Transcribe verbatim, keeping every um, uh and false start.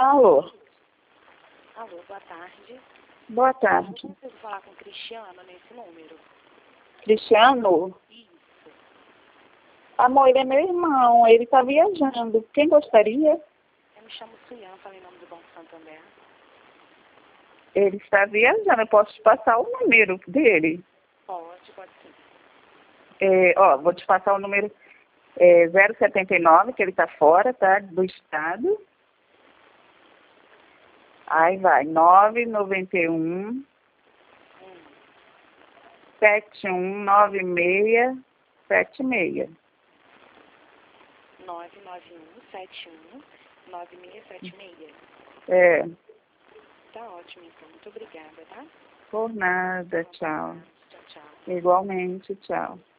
Alô. Alô, boa tarde. Boa tarde. Eu preciso falar com o Cristiano nesse número. Cristiano? Isso. Amor, ele é meu irmão, ele tá viajando. Quem gostaria? Eu me chamo Suyan, falei em nome do Banco Santander. Ele está viajando, eu posso te passar o número dele. Pode, pode sim. É, ó, vou te passar o número é, zero setenta e nove, que ele tá fora, tá? Do estado. Aí vai, nove noventa e um, Hum. sete um nove seis sete seis. nove nove um sete um nove seis sete seis. É, Tá ótimo, então. Muito obrigada, tá? por nada, tchau. Tchau, tchau. Igualmente, tchau.